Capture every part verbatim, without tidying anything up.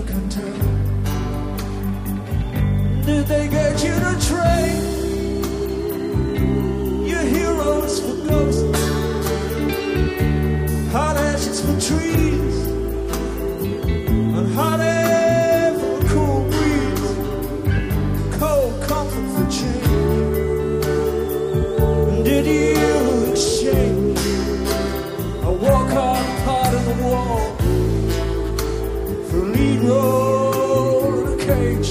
can tell. Did they get you to trade your heroes for ghosts, hot ashes for trees, and hot air for a cool breeze, cold comfort for change? Did you exchange a walk hard part in the wall for a lead role in a cage?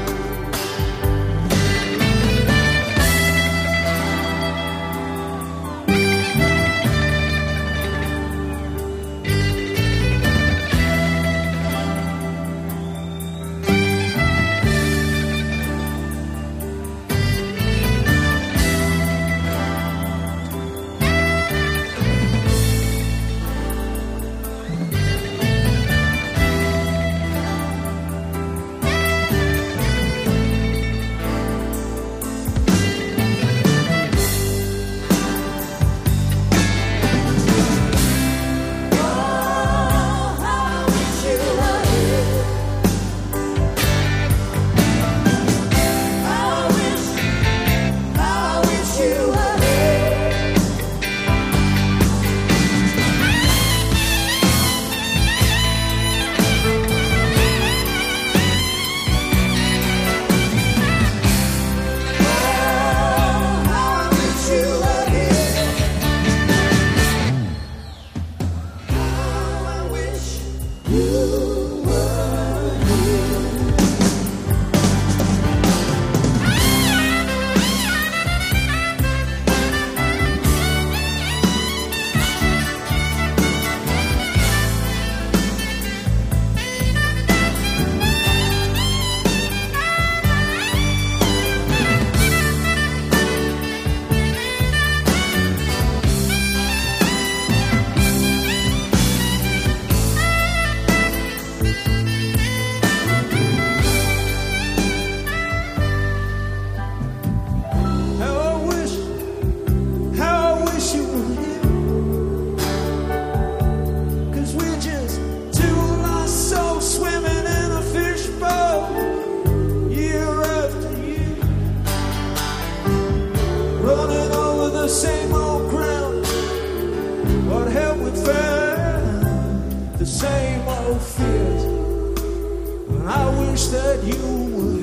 Same old ground, what have we found? The same old fears. I wish that you would